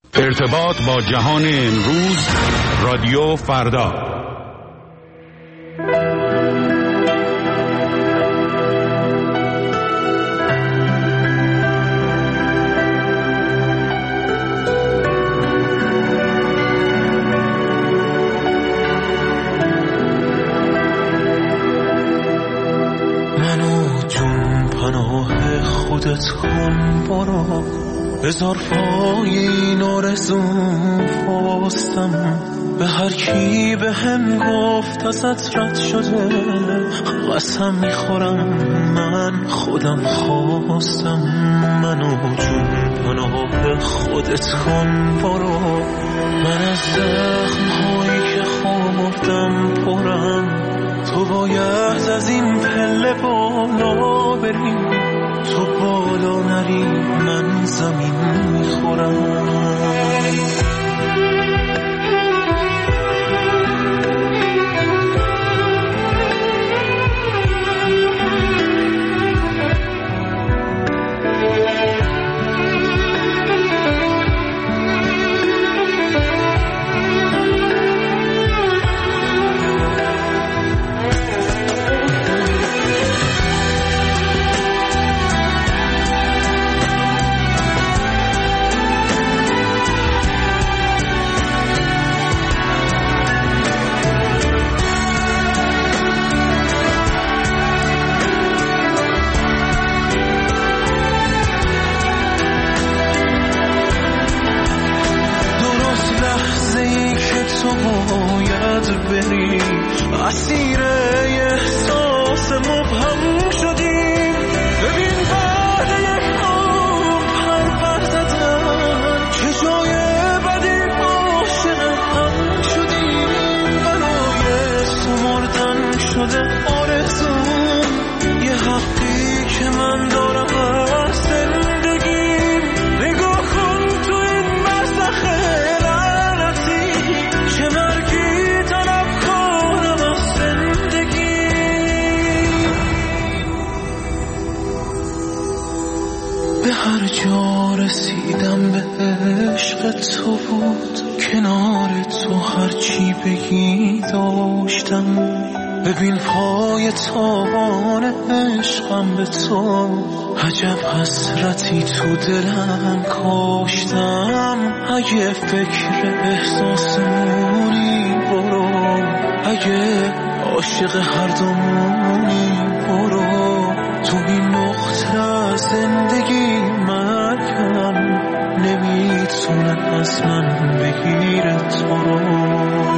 ارتباط با جهان امروز، رادیو فردا. منو جون پناه خودت کن، برو بذار پای این آرزوم فاستم. به هر کی به هم گفت ازت رد شده، قسم میخورم من خودم خواستم. منو جون پناه خودت کن، برو. من از زخم‌هایی که خوردم پرم، تو باید از این پله بالا بری. تو بالا نری من زمین میخورم. اسیر احساس مبهم شدیم. ببین بعد یک عمر پر زدن، چه جای بدی عاشق هم شدیم. برای سمردن شده آرزوم، یه حقی که من دارم از زندگیم. نگاه کن تو این برزخ لعنتی، چه مرگی طلب کنم از زندگی. به هر جا رسیدم به عشق تو بود، کنار تو هرچی بگی داشتم. ببین پای تابان عشقم به تو، عجب حسرتی تو دلم کاشتم. اگه فکر احساسمونی برو، اگه عاشق هر دومونی برو. تو این نقطه از زندگی مرگم نمیتونه از من بگیره تو رو.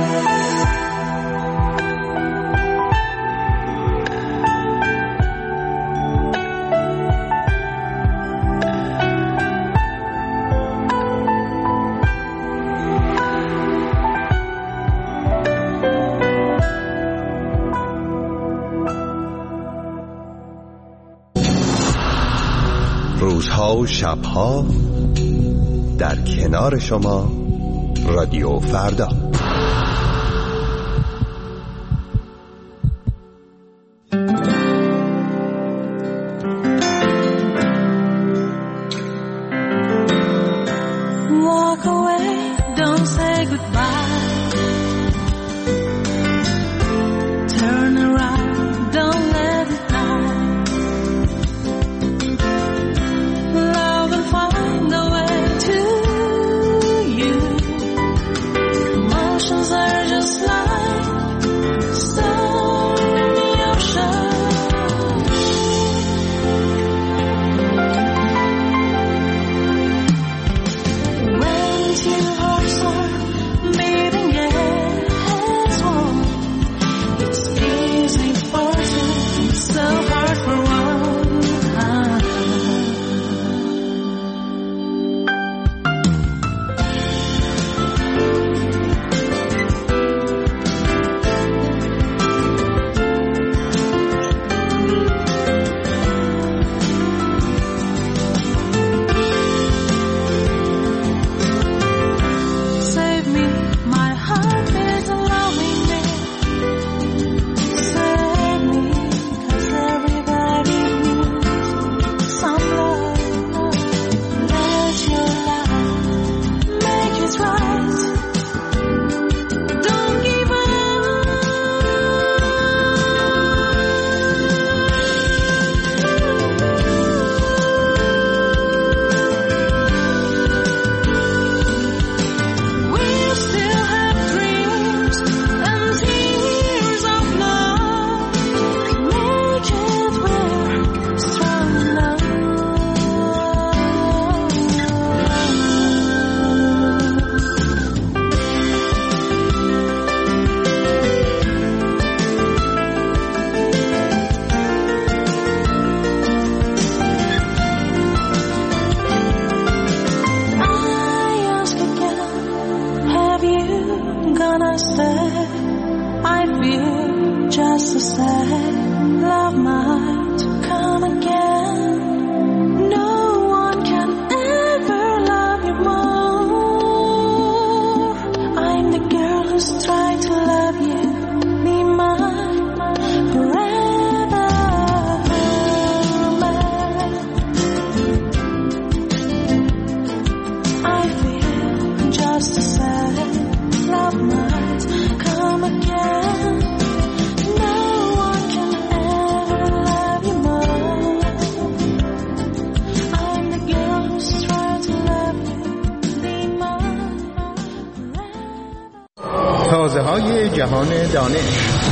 روزها و شبها در کنار شما، رادیو فردا. Walk away, don't say goodbye. Turn around, don't let it die. Love will find a way to you. Emotions are just like storm in the ocean. When two hearts are beating say love might come again. No one can ever love you more. I'm the girl who's tried to love you. Be mine forever. I feel just to say love might come again. No one can ever love you more. I'm the girl who's tried to love you. Be mine forever. تازه‌های جهان دانش.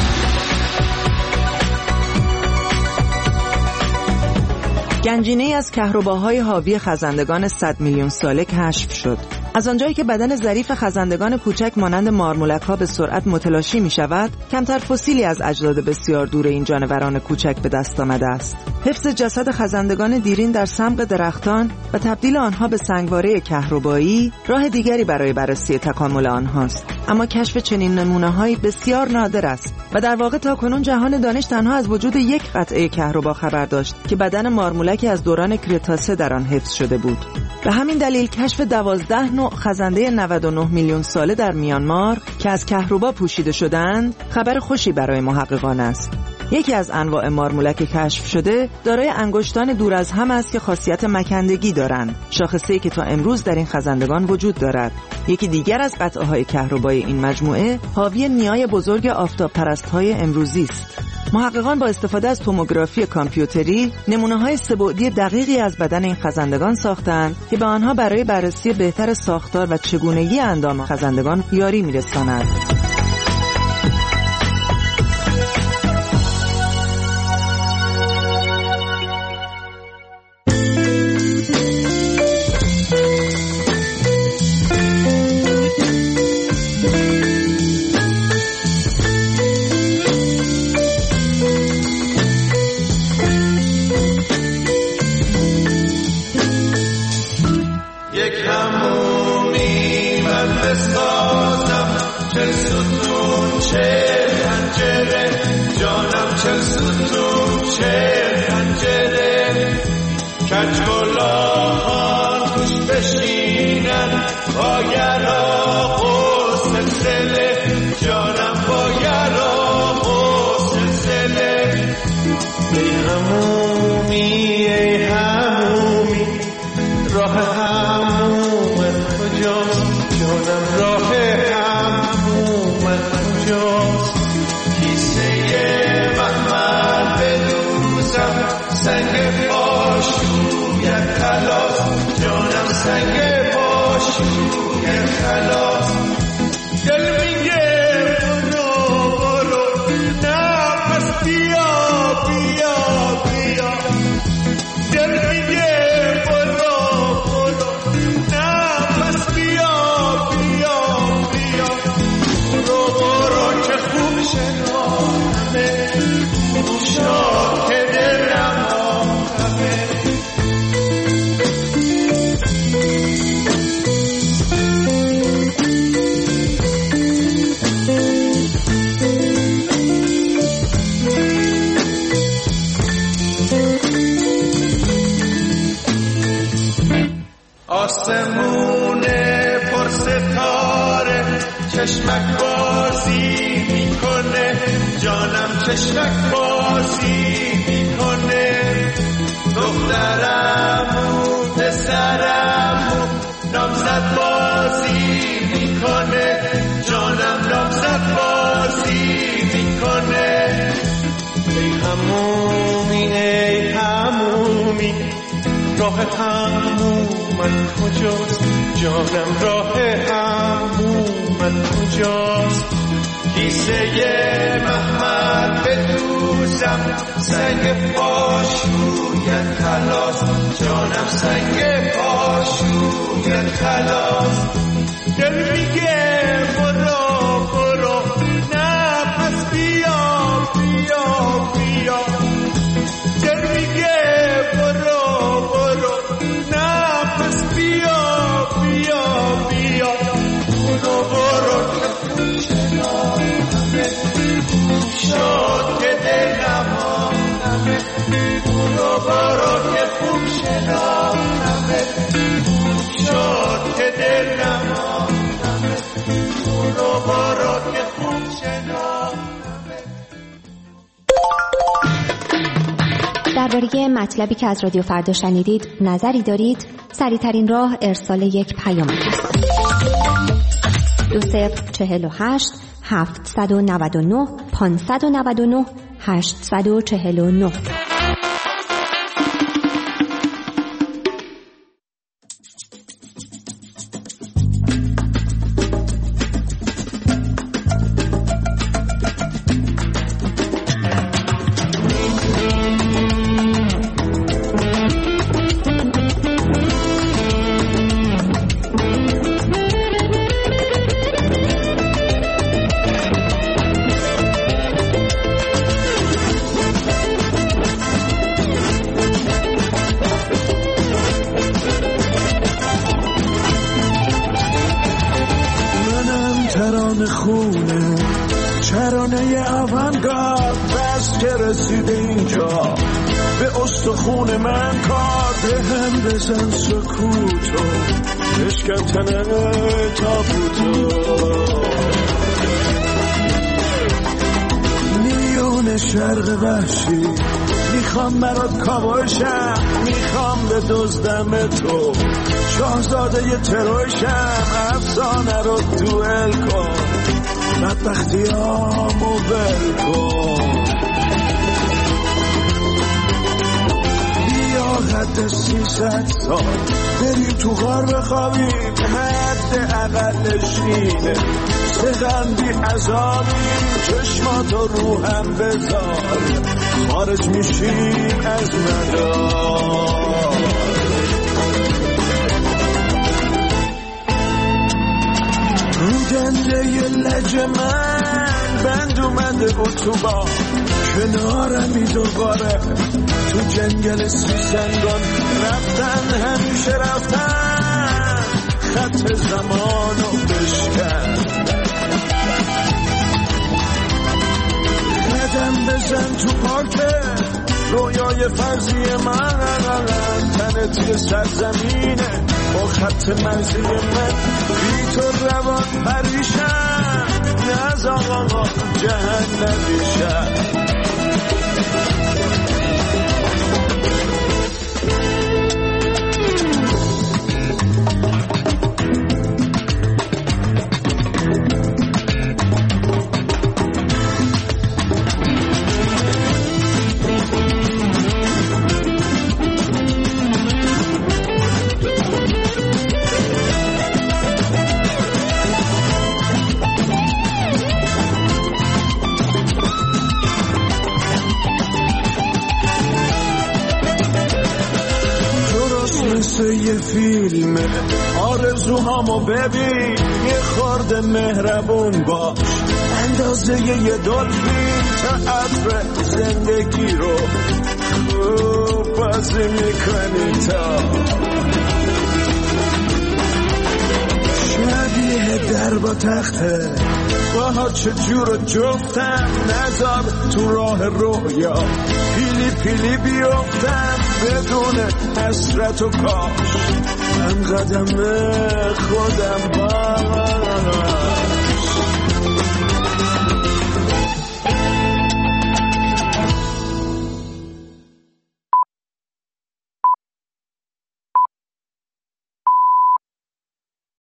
گنجینه‌ای از کهرباهای حاوی خزندگان 100 میلیون ساله کشف شد. از آنجایی که بدن ظریف خزندگان کوچک مانند مارمولک‌ها به سرعت متلاشی می‌شود، کمتر فسیلی از اجداد بسیار دور این جانوران کوچک به دست آمده است. حفظ جسد خزندگان دیرین در سمق درختان و تبدیل آنها به سنگواره کهربایی راه دیگری برای بررسی تکامل آنهاست. اما کشف چنین نمونه‌هایی بسیار نادر است و در واقع تاکنون جهان دانش تنها از وجود یک قطعه کهربا خبر داشت که بدن مارمولکی از دوران کریتاسه در آن حفظ شده بود. به همین دلیل کشف 12 نوع خزنده 99 میلیون ساله در میانمار که از کهربا پوشیده شدند خبر خوشی برای محققان است. یکی از انواع مارمولک کشف شده دارای انگشتان دور از هم است که خاصیت مکندگی دارند، شاخصه‌ای که تا امروز در این خزندگان وجود دارد. یکی دیگر از قطعه‌های کهربایی این مجموعه حاوی نیای بزرگ آفتاب پرست‌های امروزی است. محققان با استفاده از توموگرافی کامپیوتری نمونه‌های سه‌بعدی دقیقی از بدن این خزندگان ساختند که به آنها برای بررسی بهتر ساختار و چگونگی اندام خزندگان یاری می‌رساند. آسمون پر ستاره چشمک بازی میکنه، جانم چشمک بازی میکنه، دخترمو پسرمو نامزد بازی میکنه، جانم نامزد بازی میکنه. ای همومی ای همومی راه همومت کجاست، جانم راه همومت کجاست، کیسه محمد بدوزم سنگ پاشویت خلاص، جانم سنگ پاشویت خلاص. دل میگه برو برو نه پس بیا بیا بیا، دل میگه برو برو نه پس بیا بیا بیا، برو برو که شد که دوباره که خوب شناختم. درباره مطلبی که از رادیو فردا شنیدید نظری دارید؟ سریع‌ترین راه ارسال یک پیام است. 2048 799 599 849. ترانه آوانگارد بس که رسیده اینجا به استخون من کار هم بزن سکوتو بشکن تابوتو میون شرق وحشی میخوام برات کابوشم میخوام به دزدم تو شاهزاده ی تروشم افسانه رو دوئل کن بدبختیامو ول کن بیا حد 300 سال بریم تو غار بخوابیم حد اقلشینه سقن بی عذابیم چشماتو رو هم بذار خارج میشیم از مدار رو دنده ی لج من بند اومده اتوبان کنارمی دوباره تو جنگل سیزنگان رفتن همیشه رفتن خط زمانو بشکن قدم بزن تو پارکه رویای فرضی من تنت یه سرزمینه با خط مرزی من بی تو روان پریشم از آقا جهنمیشم یه فیلم آرزوهامو ببین یه خورده مهربون باش اندازه یه دلفین تئاتر زندگی رو خوب بازی میکنی تا شبیه در با تخته باها چجور جفتم نذار تو راه رویا پیلی پیلی بیفتم بدون حسرت و کاش من قدم خودم